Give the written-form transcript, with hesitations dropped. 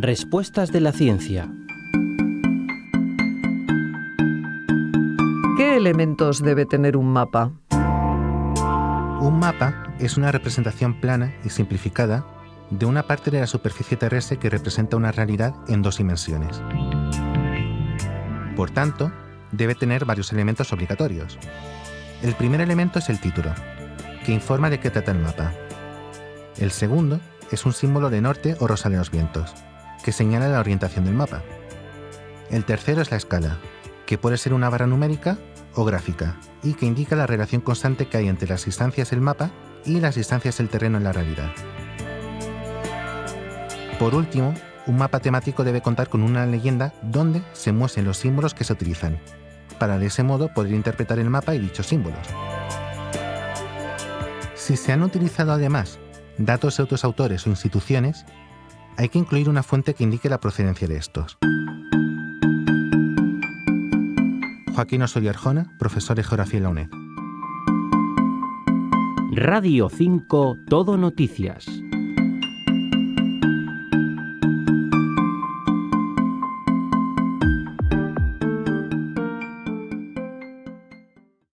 Respuestas de la ciencia. ¿Qué elementos debe tener un mapa? Un mapa es una representación plana y simplificada de una parte de la superficie terrestre que representa una realidad en 2 dimensiones. Por tanto, debe tener varios elementos obligatorios. El primer elemento es el título, que informa de qué trata el mapa. El segundo es un símbolo de norte o rosa de los vientos, que señala la orientación del mapa. El tercero es la escala, que puede ser una barra numérica o gráfica, y que indica la relación constante que hay entre las distancias del mapa y las distancias del terreno en la realidad. Por último, un mapa temático debe contar con una leyenda donde se muestren los símbolos que se utilizan, para de ese modo poder interpretar el mapa y dichos símbolos. Si se han utilizado además datos de otros autores o instituciones, hay que incluir una fuente que indique la procedencia de estos. Joaquín Osorio Arjona, profesor de Geografía en la UNED. Radio 5 Todo Noticias.